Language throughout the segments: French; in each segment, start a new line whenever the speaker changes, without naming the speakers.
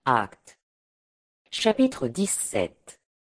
Actes. Chapitre 17.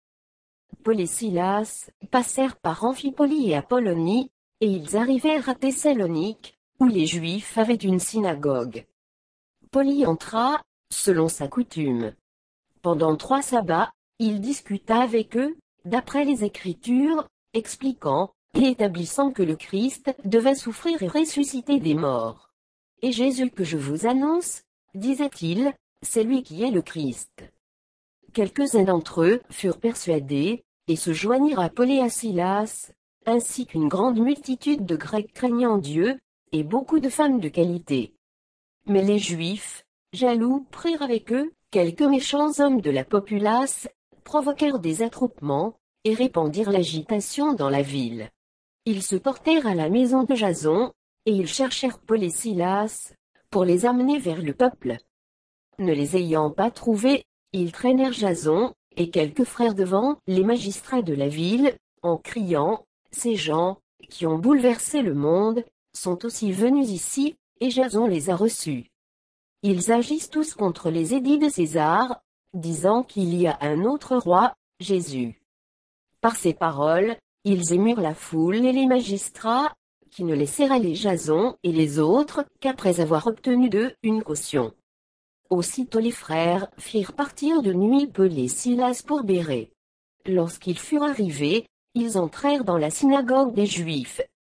Paul et Silas passèrent par Amphipolis et Apollonie, et ils arrivèrent à Thessalonique, où les Juifs avaient une synagogue. Paul y entra, selon sa coutume. Pendant 3 sabbats, il discuta avec eux, d'après les Écritures, expliquant et établissant que le Christ devait souffrir et ressusciter des morts. Et Jésus que je vous annonce, disait-il, c'est lui qui est le Christ. Quelques-uns d'entre eux furent persuadés, et se joignirent à Paul et à Silas, ainsi qu'une grande multitude de Grecs craignant Dieu, et beaucoup de femmes de qualité. Mais les Juifs, jaloux, prirent avec eux quelques méchants hommes de la populace, provoquèrent des attroupements, et répandirent l'agitation dans la ville. Ils se portèrent à la maison de Jason, et ils cherchèrent Paul et Silas, pour les amener vers le peuple. Ne les ayant pas trouvés, ils traînèrent Jason, et quelques frères devant les magistrats de la ville, en criant, « Ces gens, qui ont bouleversé le monde, sont aussi venus ici, et Jason les a reçus. Ils agissent tous contre les édits de César, disant qu'il y a un autre roi, Jésus. » Par ces paroles, ils émurent la foule et les magistrats, qui ne laissèrent aller Jason et les autres qu'après avoir obtenu d'eux une caution. Aussitôt les frères firent partir de nuit Paul et Silas pour Bérée. Lorsqu'ils furent arrivés, ils entrèrent dans la synagogue des Juifs.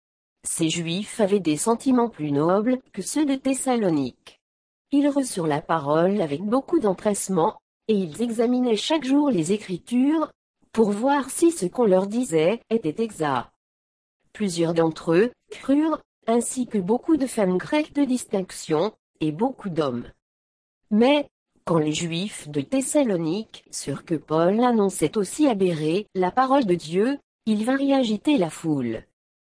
Ces Juifs avaient des sentiments plus nobles que ceux de Thessalonique. Ils reçurent la parole avec beaucoup d'empressement, et ils examinaient chaque jour les Écritures, pour voir si ce qu'on leur disait était exact. Plusieurs d'entre eux crurent, ainsi que beaucoup de femmes grecques de distinction, et beaucoup d'hommes. Mais, quand les Juifs de Thessalonique surent que Paul annonçait aussi à Bérée la parole de Dieu, il vint y agiter la foule.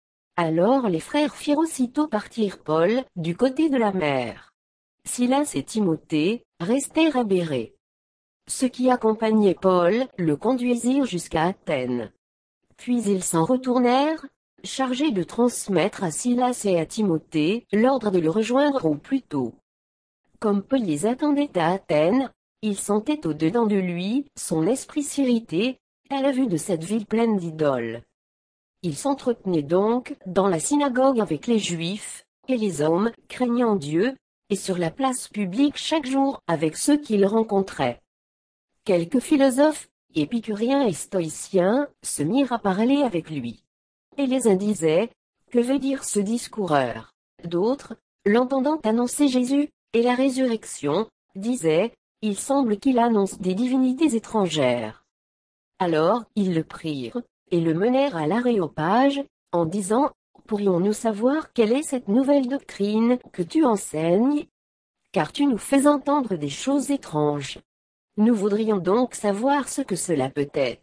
Alors les frères firent aussitôt partir Paul du côté de la mer. Silas et Timothée restèrent à Bérée. Ceux qui accompagnaient Paul le conduisirent jusqu'à Athènes. Puis ils s'en retournèrent, chargés de transmettre à Silas et à Timothée l'ordre de le rejoindre au plus tôt. Comme Paul les attendait à Athènes, il sentait au-dedans de lui son esprit s'irriter, à la vue de cette ville pleine d'idoles. Il s'entretenait donc dans la synagogue avec les Juifs, et les hommes craignant Dieu, et sur la place publique chaque jour avec ceux qu'il rencontrait. Quelques philosophes, épicuriens et stoïciens, se mirent à parler avec lui. Et les uns disaient, « Que veut dire ce discoureur ?» D'autres, l'entendant annoncer Jésus et la résurrection, disaient, « Il semble qu'il annonce des divinités étrangères. » Alors ils le prirent, et le menèrent à l'Aréopage, en disant, « Pourrions-nous savoir quelle est cette nouvelle doctrine que tu enseignes? Car tu nous fais entendre des choses étranges. Nous voudrions donc savoir ce que cela peut être. »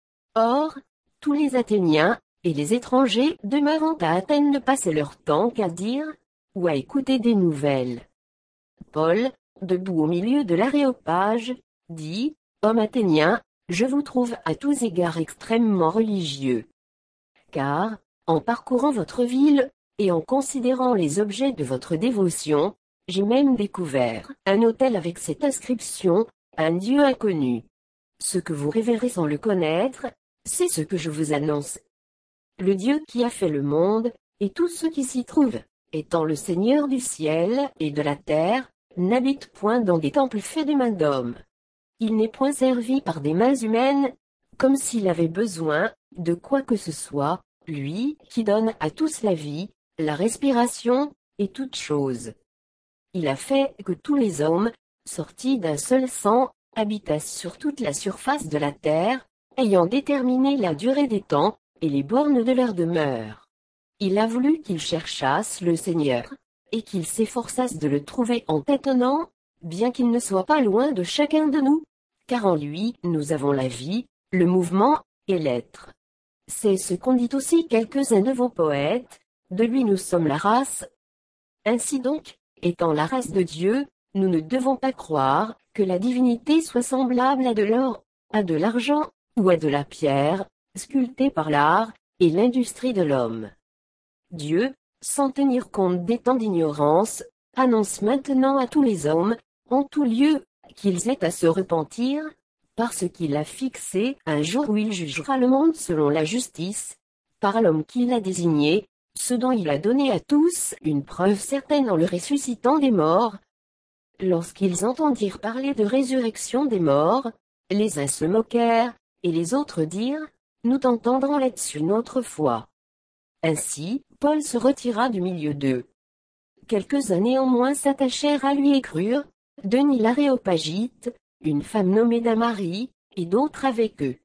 Or, tous les Athéniens, et les étrangers demeurant à Athènes ne passaient leur temps qu'à dire, ou à écouter des nouvelles. Paul, debout au milieu de l'Aréopage, dit, « Hommes athéniens, je vous trouve à tous égards extrêmement religieux. Car, en parcourant votre ville, et en considérant les objets de votre dévotion, j'ai même découvert un autel avec cette inscription, un Dieu inconnu. Ce que vous révérez sans le connaître, c'est ce que je vous annonce. Le Dieu qui a fait le monde, et tout ce qui s'y trouve, étant le Seigneur du ciel et de la terre, n'habite point dans des temples faits de mains d'hommes. Il n'est point servi par des mains humaines, comme s'il avait besoin de quoi que ce soit, lui qui donne à tous la vie, la respiration, et toutes choses. Il a fait que tous les hommes, sortis d'un seul sang, habitassent sur toute la surface de la terre, ayant déterminé la durée des temps, et les bornes de leur demeure. Il a voulu qu'ils cherchassent le Seigneur, et qu'ils s'efforçassent de le trouver en tâtonnant, bien qu'il ne soit pas loin de chacun de nous, car en lui nous avons la vie, le mouvement, et l'être. C'est ce qu'ont dit aussi quelques-uns de vos poètes, de lui nous sommes la race. Ainsi donc, étant la race de Dieu, nous ne devons pas croire que la divinité soit semblable à de l'or, à de l'argent, ou à de la pierre, sculptée par l'art et l'industrie de l'homme. Dieu, sans tenir compte des temps d'ignorance, annonce maintenant à tous les hommes, en tout lieu, qu'ils aient à se repentir, parce qu'il a fixé un jour où il jugera le monde selon la justice, par l'homme qu'il a désigné, ce dont il a donné à tous une preuve certaine en le ressuscitant des morts. Lorsqu'ils entendirent parler de résurrection des morts, les uns se moquèrent, et les autres dirent, nous t'entendrons là-dessus une autre fois. Ainsi, Paul se retira du milieu d'eux. Quelques-uns néanmoins s'attachèrent à lui et crurent, Denis l'Aréopagite, une femme nommée Damarie, et d'autres avec eux.